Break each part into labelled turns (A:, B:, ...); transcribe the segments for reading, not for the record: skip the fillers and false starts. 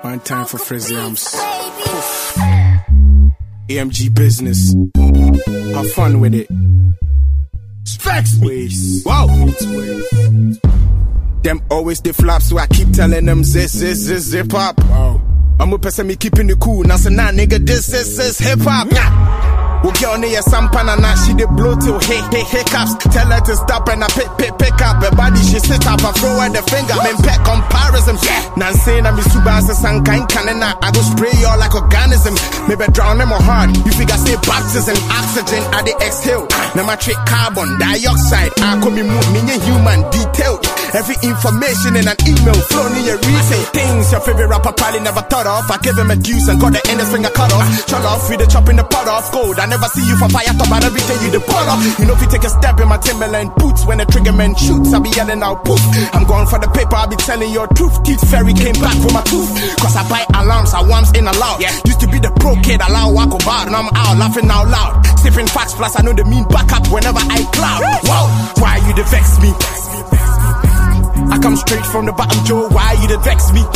A: One time for Frizzy Arms. AMG business. Have fun with it. Specs ways. Wow. Them always the flaps, so I keep telling them zip up. Wow. I'm a person me keeping it cool. Now say nah nigga, this is hip hop. Nah. Okay, on your sampana, now she dey blow till hiccups. Tell her to stop and I pick up. Her body she sit up and throw her the finger. Men pet comparison. Now saying I'm subasa some kind canina. I go spray y'all like organism. Maybe drown them or hard. You figure say baptism, oxygen at the exhale. Now my trick carbon dioxide. I call me move me human detailed. Every information in an email flown in your retail. Things your favorite rapper probably never thought of. I give him a deuce and got the end finger cut off. Shut off with the chop in the pot off gold. I never see you for fire top, but every day you the pull up. You know if you take a step in my Timberland boots, when the trigger man shoots, I be yelling out poof. I'm going for the paper, I be telling your truth. Teeth fairy came back for my tooth. Cause I buy alarms, I worms in allowed. Used to be the pro kid, allow walk about, and I'm out laughing out loud. Sipping facts, plus I know the mean back up whenever I cloud. Whoa, why you the vex me? I come straight from the bottom, Joe. Why you the vex me?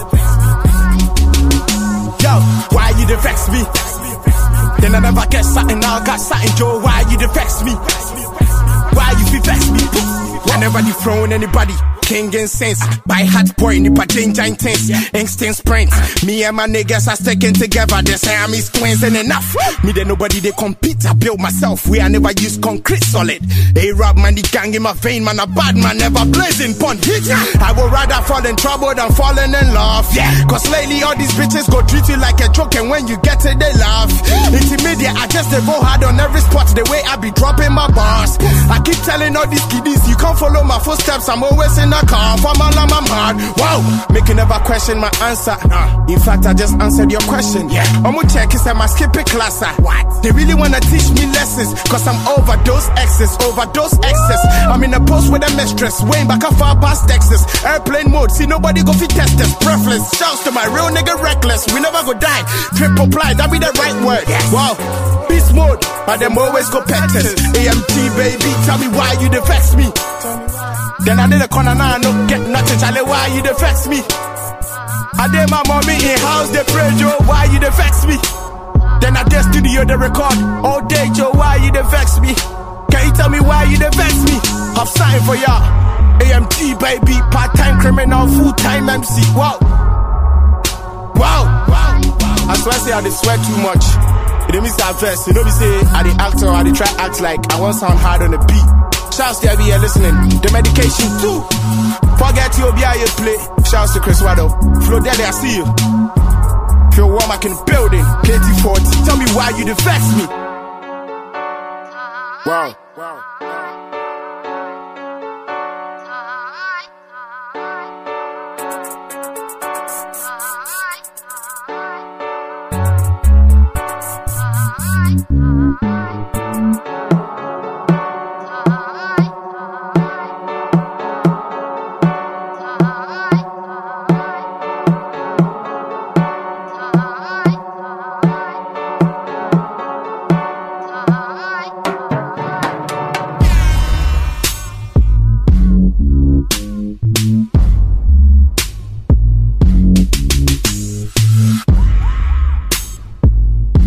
A: Yo, why you the vex me? Then I never get something, now I got something, Joe. Why you the vex me? Why you be vex me? Whenever you throwing anybody, king and sense. By hot boy, nipa change intense. Instant sprint. Me and my niggas are sticking together. They say I'm his twins and enough. Me then nobody they compete. I build myself. We I never use concrete solid. They rob man, the gang in my vein, man. A bad man never blazing pun. I would rather fall in trouble than falling in love. Cause lately all these bitches go treat you like a joke, and when you get it, they laugh. Intermediate, I guess they go hard on every spot. The way I be dropping my bars. I keep telling all these kiddies, you can't follow my footsteps. I'm always in a car. For my lamb, I'm hard. Wow, make you never question my answer. In fact, I just answered your question. I'm gonna check is my skipping class. What? They really wanna teach me lessons. Cause I'm overdose excess. I'm in a post with a mistress. Way back a far past Texas. Airplane mode, see nobody go fit test us. Breathless, shouts to my real nigga reckless. We never go die. Triple ply, that be the right word. Wow, beast mode, but them always go pet test. AMG baby, tell me why you the vex me. Then I did a corner now, I don't get nothing. Charlie, why you the vex me? I did my mommy in house, they pray, Joe, why you the vex me? Then I did studio, the record all day, Joe, why you the vex me? Can you tell me why you the vex me? I've signed for y'all. AMG baby, part-time criminal, full-time MC. Wow. I swear say I dey swear too much. It means that verse, you know me say I dey act or I dey try act like I want sound hard on the beat. Shouts to every year listening. The medication too. Forget you be how you play. Shouts to Chris Waddle. Flo Daddy, I see you. Feel warm back in the building. KT40. Tell me why you the vex me. Wow.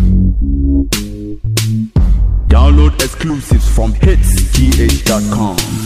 B: Download exclusives from hitsgh.com.